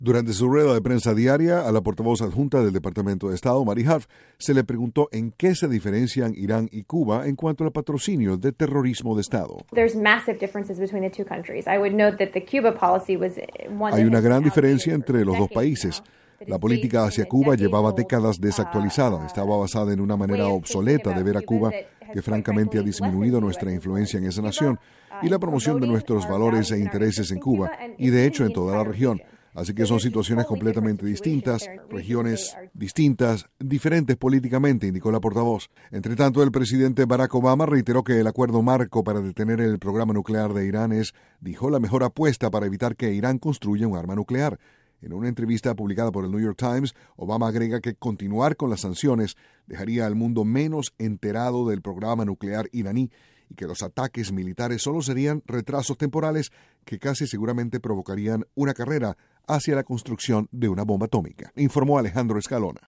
Durante su rueda de prensa diaria, a la portavoz adjunta del Departamento de Estado, Mary Harf, se le preguntó en qué se diferencian Irán y Cuba en cuanto al patrocinio de terrorismo de Estado. Hay una gran diferencia entre los dos países. La política hacia Cuba llevaba décadas desactualizada, estaba basada en una manera obsoleta de ver a Cuba que francamente ha disminuido nuestra influencia en esa nación y la promoción de nuestros valores e intereses en Cuba y de hecho en toda la región. Así que son situaciones completamente distintas, regiones distintas, diferentes políticamente, indicó la portavoz. Entre tanto, el presidente Barack Obama reiteró que el acuerdo marco para detener el programa nuclear de Irán es, dijo, la mejor apuesta para evitar que Irán construya un arma nuclear. En una entrevista publicada por el New York Times, Obama agrega que continuar con las sanciones dejaría al mundo menos enterado del programa nuclear iraní y que los ataques militares solo serían retrasos temporales que casi seguramente provocarían una carrera hacia la construcción de una bomba atómica, informó Alejandro Escalona.